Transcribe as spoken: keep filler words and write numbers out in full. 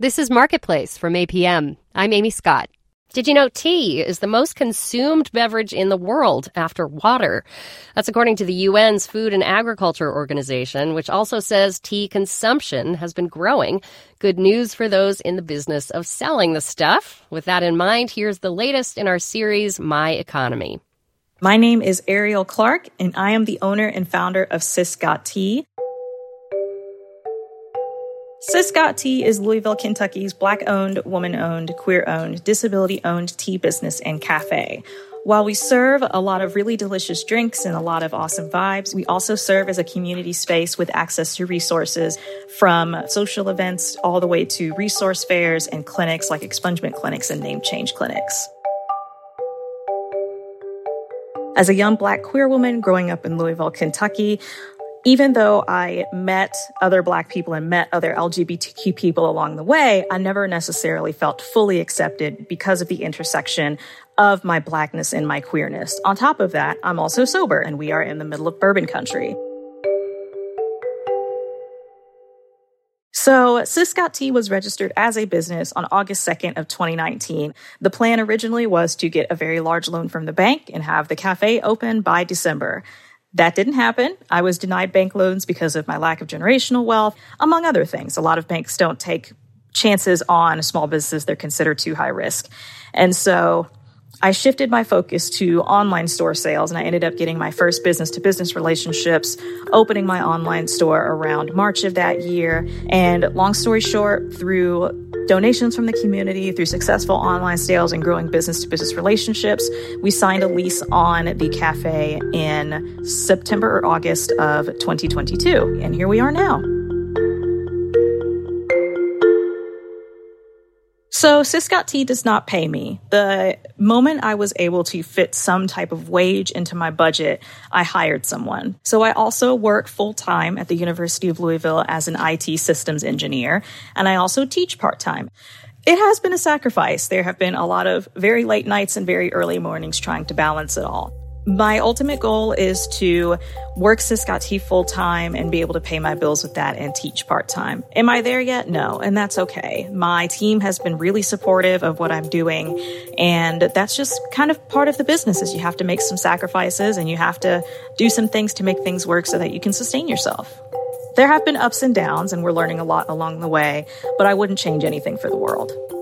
This is Marketplace from A P M. I'm Amy Scott. Did you know tea is the most consumed beverage in the world after water? That's according to the U N's Food and Agriculture Organization, which also says tea consumption has been growing. Good news for those in the business of selling the stuff. With that in mind, here's the latest in our series, My Economy. My name is Ariel Clark, and I am the owner and founder of Sis Got Tea. Sis Got Tea is Louisville, Kentucky's Black-owned, woman-owned, queer-owned, disability-owned tea business and cafe. While we serve a lot of really delicious drinks and a lot of awesome vibes, we also serve as a community space with access to resources from social events all the way to resource fairs and clinics like expungement clinics and name change clinics. As a young Black queer woman growing up in Louisville, Kentucky, even though I met other Black people and met other L G B T Q people along the way, I never necessarily felt fully accepted because of the intersection of my Blackness and my queerness. On top of that, I'm also sober, and we are in the middle of bourbon country. So Sis Got Tea was registered as a business on August second of twenty nineteen. The plan originally was to get a very large loan from the bank and have the cafe open by December. That didn't happen. I was denied bank loans because of my lack of generational wealth, among other things. A lot of banks don't take chances on small businesses. They're considered too high risk. And so I shifted my focus to online store sales, and I ended up getting my first business-to-business relationships, opening my online store around March of that year. And long story short, through donations from the community, through successful online sales and growing business-to-business relationships, we signed a lease on the cafe in September or August of twenty twenty-two. And here we are now. So Sis Got Tea does not pay me. The moment I was able to fit some type of wage into my budget, I hired someone. So I also work full-time at the University of Louisville as an I T systems engineer, and I also teach part-time. It has been a sacrifice. There have been a lot of very late nights and very early mornings trying to balance it all. My ultimate goal is to work Sis Got Tea full-time and be able to pay my bills with that and teach part-time. Am I there yet? No, and that's okay. My team has been really supportive of what I'm doing, and that's just kind of part of the business is you have to make some sacrifices and you have to do some things to make things work so that you can sustain yourself. There have been ups and downs, and we're learning a lot along the way, but I wouldn't change anything for the world.